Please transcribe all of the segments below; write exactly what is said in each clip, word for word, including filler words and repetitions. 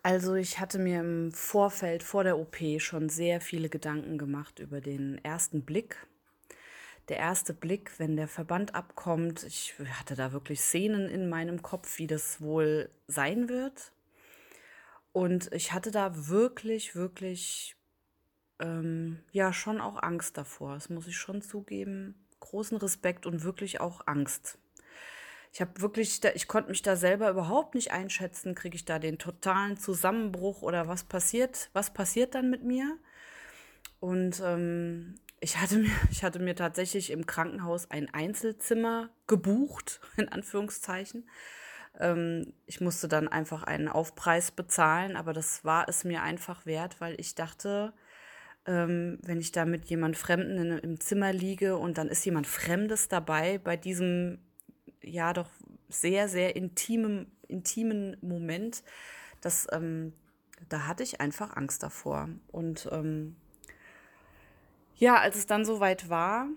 Also, ich hatte mir im Vorfeld vor der O P schon sehr viele Gedanken gemacht über den ersten Blick. Der erste Blick, wenn der Verband abkommt, ich hatte da wirklich Szenen in meinem Kopf, wie das wohl sein wird. Und ich hatte da wirklich, wirklich, ähm, ja, schon auch Angst davor. Das muss ich schon zugeben. Großen Respekt und wirklich auch Angst. Ich habe wirklich, da, ich konnte mich da selber überhaupt nicht einschätzen. Kriege ich da den totalen Zusammenbruch oder was passiert? Was passiert dann mit mir? Und ähm, ich hatte mir, ich hatte mir tatsächlich im Krankenhaus ein Einzelzimmer gebucht, in Anführungszeichen. Ähm, ich musste dann einfach einen Aufpreis bezahlen, aber das war es mir einfach wert, weil ich dachte, ähm, wenn ich da mit jemand Fremden in, im Zimmer liege und dann ist jemand Fremdes dabei bei diesem, ja, doch sehr, sehr intimen, intimen Moment, das, ähm, da hatte ich einfach Angst davor. Und ähm, ja, als es dann soweit war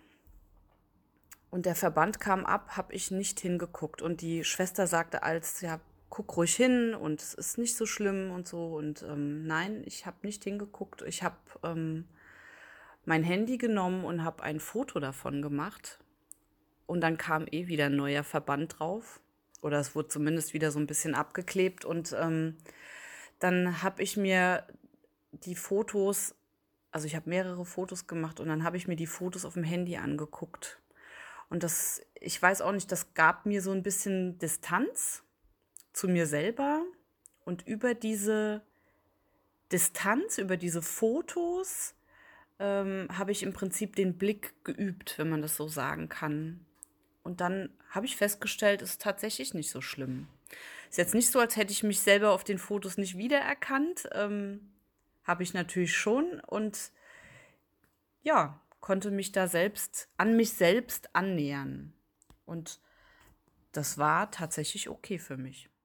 und der Verband kam ab, habe ich nicht hingeguckt. Und die Schwester sagte als, ja, guck ruhig hin und es ist nicht so schlimm und so. Und ähm, nein, ich habe nicht hingeguckt. Ich habe ähm, mein Handy genommen und habe ein Foto davon gemacht. Und dann kam eh wieder ein neuer Verband drauf. Oder es wurde zumindest wieder so ein bisschen abgeklebt. Und ähm, dann habe ich mir die Fotos, also ich habe mehrere Fotos gemacht und dann habe ich mir die Fotos auf dem Handy angeguckt. Und das, ich weiß auch nicht, das gab mir so ein bisschen Distanz zu mir selber. Und über diese Distanz, über diese Fotos, ähm, habe ich im Prinzip den Blick geübt, wenn man das so sagen kann. Und dann habe ich festgestellt, es ist tatsächlich nicht so schlimm. Ist jetzt nicht so, als hätte ich mich selber auf den Fotos nicht wiedererkannt. Ähm, habe ich natürlich schon. Und ja, konnte mich da selbst an mich selbst annähern. Und das war tatsächlich okay für mich.